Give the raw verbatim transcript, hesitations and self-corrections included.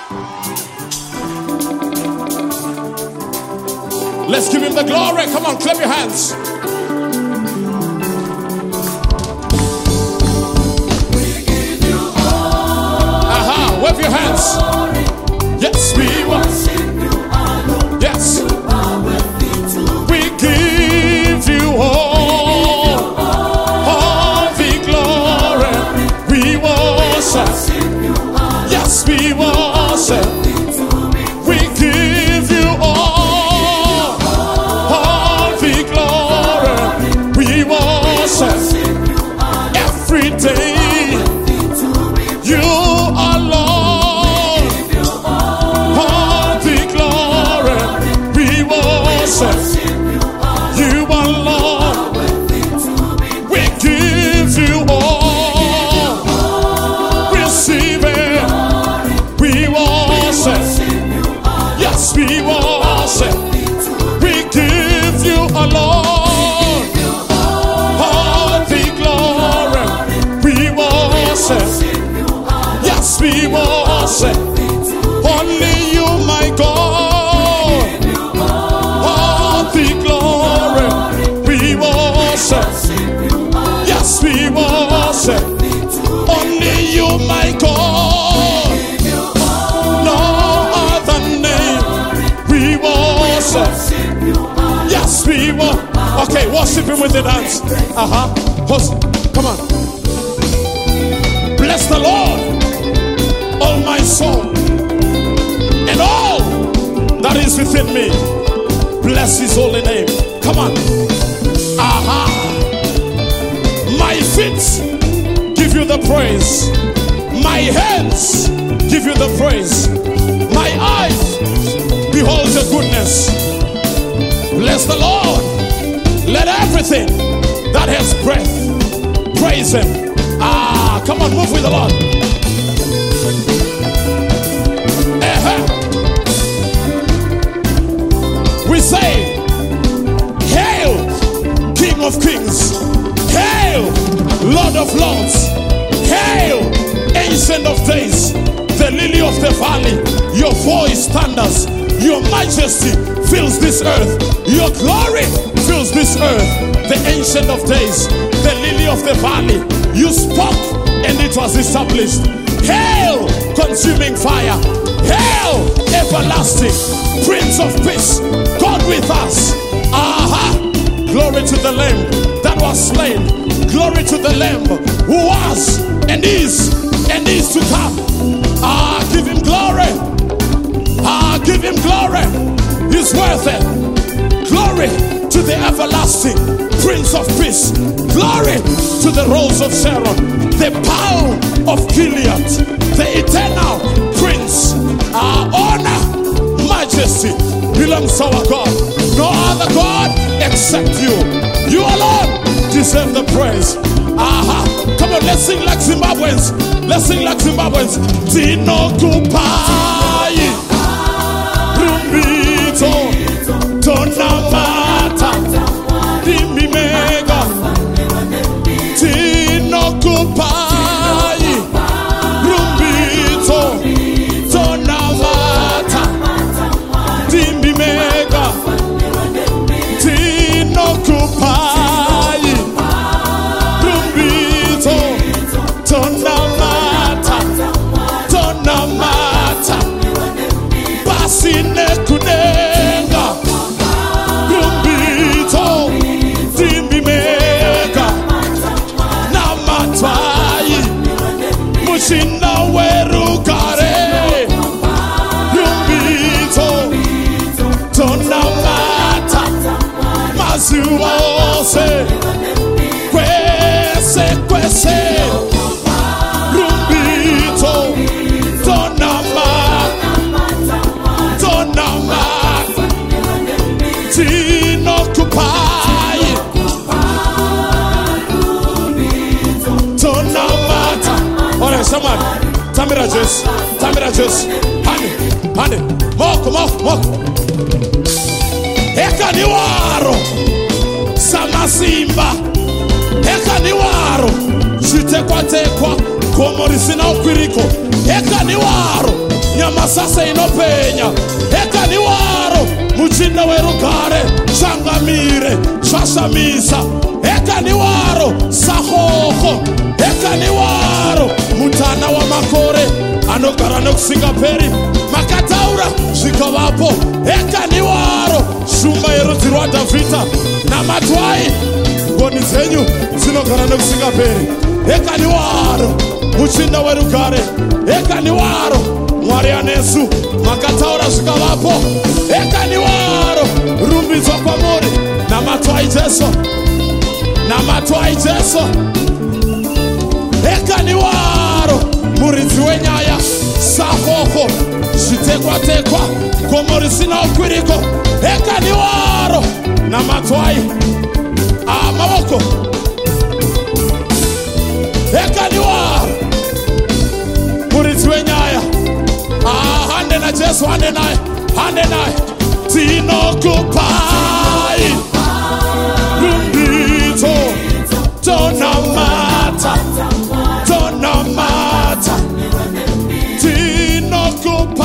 Let's give him the glory. Come on, clap your hands. We give you all. Aha, wave your hands. Glory. Yes, we Worship you alone. Yes. You are worthy to We give you all, all the glory. We worship. worship you alone. Yes, we worship. We give you all, all the glory. We worship every day. You alone, all the glory. We worship. You alone, we give you all. Receive it. We worship. Yes, we worship. We give you alone all the glory. We worship. Yes, we worship. Only you, my God. All the glory. We worship. Yes, we worship. Only you, my God. No other name. We worship. Yes, we worship. Okay, worship him with the dance. Uh-huh. Come on. Bless the Lord, all my soul, and all that is within me. Bless his holy name. Come on. Aha. My feet give you the praise. My hands give you the praise. My eyes behold your goodness. Bless the Lord. Let everything that has breath praise him. Ah, come on, move with the Lord. Uh-huh. We say, hail, King of Kings. Hail, Lord of Lords. Hail, Ancient of Days. The lily of the valley. Your voice thunders. Your majesty fills this earth. Your glory fills this earth. The Ancient of Days. The lily of the valley. You spoke and it was established. Hail, consuming fire. Hail, everlasting Prince of Peace. God with us. Aha. Glory to the Lamb that was slain. Glory to the Lamb who was and is and is to come. Ah, give him glory. Ah, give him glory. He's worth it. Glory to the everlasting Prince of Peace. Glory to the Rose of Sharon. The power of Gilead. The eternal Prince. Our honor, majesty belongs to our God. No other God except you. You alone deserve the praise. Aha. Come on, let's sing like Zimbabweans. Let's sing like Zimbabweans. Tino Kupai. Rumbito. Tonamata. Dimimega. Tino Kupai. Rumbito. Tonamata. Dimimega. Tino Kupai. Rumbito. Tonamata. Tonamata. Basine kunenga. Rumbito. Dimimega. Namatwai. Mushina werukare. Rumbito. Tonamata. Mazuose. Kwese kwese. Rumbito. Tonamata. Tonamata. Tino Kupai. Tonamata. All right, someone. Tamira juice. Tamira juice. Honey. Honey. Moko, moko, moko. Eka ni waro. Samasimba. Eka ni waro. Jitekwa tekwa. Komorisina ukwiriko. Eka ni waro. Nyama masase inopenya ekaniwaro muchinda werugare changamire shashamisa ekaniwaro sahoho ekaniwaro mutana wa makore anogara nokusingaperi makataura zvikavapo ekaniwaro shumba yerudzi rwaDhavhidha namatwai ngoni dzenyu dzinogara nokusingaperi ekaniwaro muchinda werugare ekaniwaro Mwari anesu makataura zvikavapo ekaniwaro rumbidzwa kwamuri namatwai Jesu namatwai Jesu ekaniwaro muridzi wenyaya sahoho zvitekwa-tekwa gomo risina ukwiriko ekaniwaro namatwai amavoko ekaniwaro muridzi wenyaya hande na Jesu hande naye hande naye tinokupai rumbidzo tonamata tonamata tinokupai